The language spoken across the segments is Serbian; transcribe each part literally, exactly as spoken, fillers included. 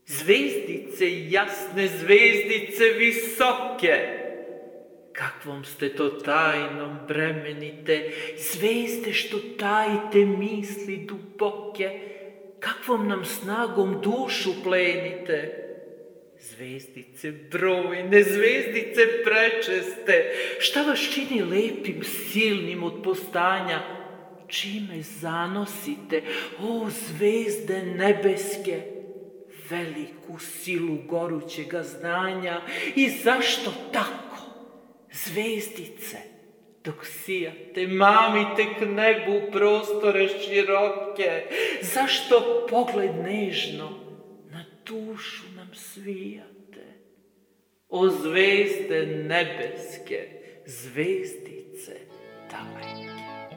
Zvezdice jasne, zvezdice visoke, kakvom ste to tajnom bremenite, zvezde što tajite misli duboke, kakvom nam snagom dušu plenite. Zvezdice brojne, zvezdice prečeste, šta vas čini lepim, silnim od postanja, čime zanosite, o zvezde nebeske, veliku silu gorućega znanja i zašto tako, zvezdice, dok sijate, mamite k nebu prostore široke, zašto pogled nežno na dušu nam svijate, o zvezde nebeske, zvezdice daleke.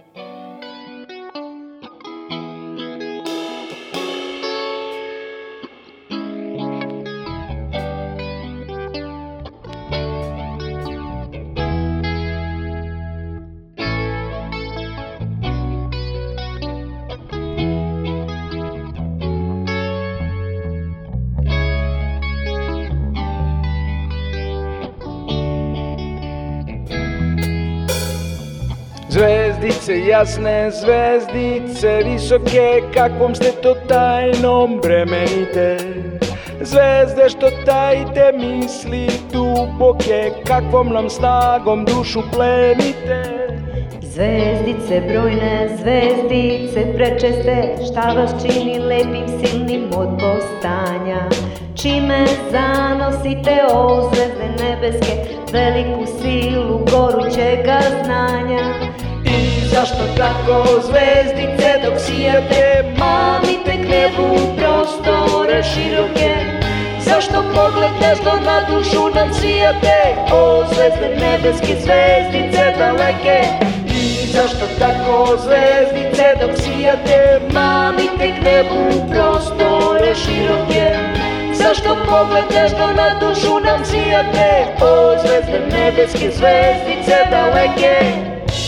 Zvezdice jasne, zvezdice visoke, kakvom ste to tajnom bremenite. Zvezde što tajite misli duboke, kakvom nam snagom dušu plenite. Zvezdice brojne, zvezdice prečeste, šta vas čini lepim, silnim od postanja, čime zanosite, o zvezde nebeske, veliku silu gorućega znanja. I zašto tako, zvezdice, dok sijate, mamite k nebu prostore široke, zašto pogled nežno na dušu nam sijate, o zvezde nebeske, zvezdice daleke. I zašto tako, zvezdice, dok sijate, mamite k nebu prostore široke, zašto pogled nežno na dušu nam sijate, o zvezde nebeske, zvezdice daleke.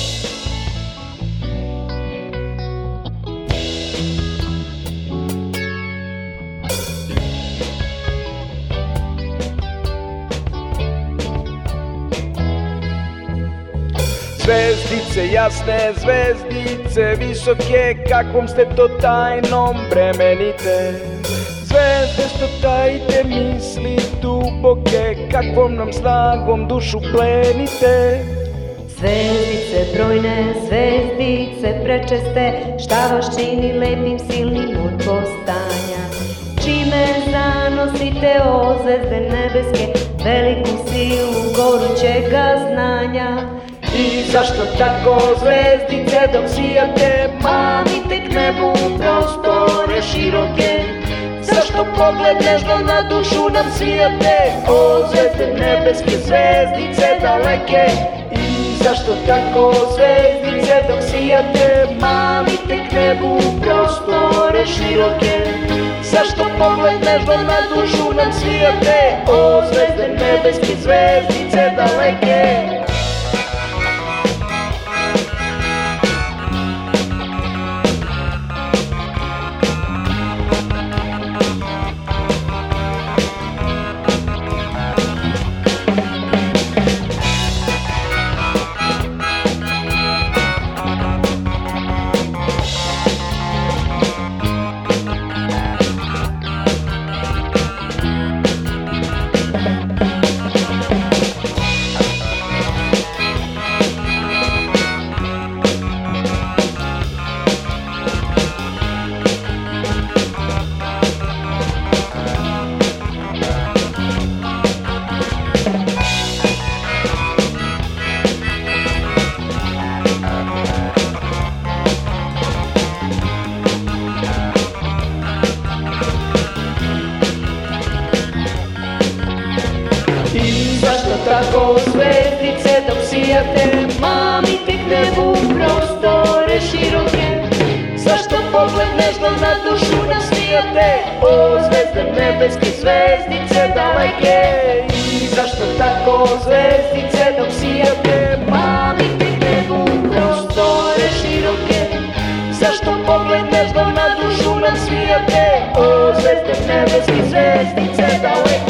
Zvezdice jasne, zvezdice visoke, kakvom ste to tajnom bremenite. Zvezde što tajite misli duboke, kakvom nam snagom dušu plenite. Zvezdice brojne, zvezdice prečeste, šta vas čini lepim, silnim od postanja, čime zanosite, o zvezde nebeske, veliku silu gorućega znanja. I zašto tako, zvezdice, dok sijate, mamite k nebu prostore široke, zašto pogled nežno na dušu nam svijate, o zvezde nebeske, zvezdice daleke. I zašto tako, zvezdice, dok sijate, mamite k nebu prostore široke, zašto pogled nežno na dušu nam svijate, o zvezde nebeske, zvezdice daleke. Tako, zvezdice, dok sijate, mamite k nebu prostore široke, zašto pogled nežno na dušu nam svijate, o zvezde nebeske, zvezdice daleke. I zašto tako, zvezdice, dok sijate, mamite k nebu prostore široke, zašto pogled nežno na dušu nam svijate, o zvezde zvezde, nebeske zvezdice daleko